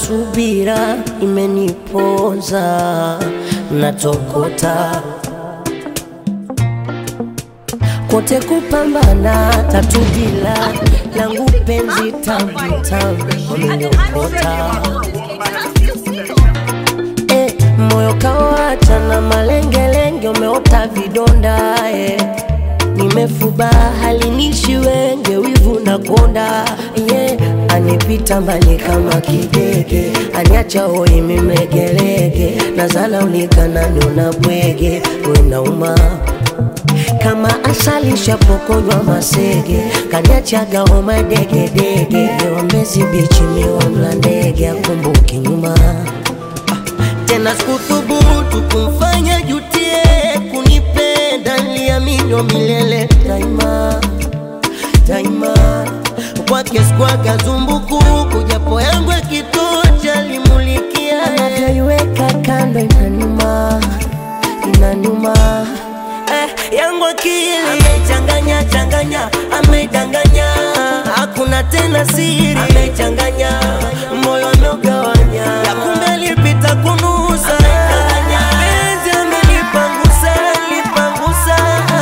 subira imeniponza, natokota kote kupambana tatu bila langu penzi tamu tamu wamenyokota. Moyo kawacha na malengelenge umeota vidonda nimefuba halinishi wenge wivu na konda anipita mbali kama kidege aniacha hoi mimegelege nazala ulikana niona bwege wenauma kama asali shapokonywa masege kaniachaga homa dege dege Mbezi bichi miwa mlandege akumbuki nyuma tena sikuthubutu kumfanya jutie kunipenda niliamini milele daima daima kwake sikwaga zumbukuku japo yangu ya kitocha limulikia anavyoiweka kando inanuma yangu akili amechanganya changanya amedanganya hakuna tena siri amechanganya moyo ameugawanya ya kumbe lipita kunusa penzi amelipangusa lipangusa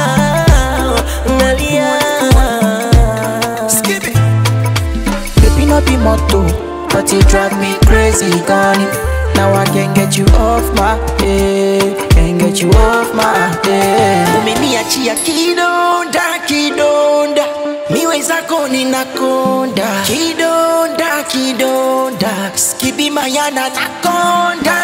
nalia skip it baby no be motto but you drive me crazy gone now I can't get you off my head can't get you off my head umeniachia kidonda kidonda miwe zako ninakonda kidonda kidonda skibi mayana nakonda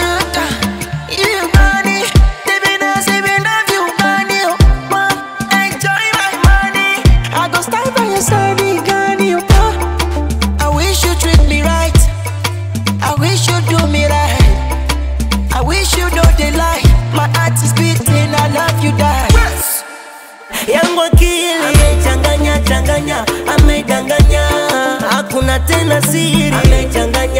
yangu akili amechanganya changanya amedanganya hakuna tena siri amechanganya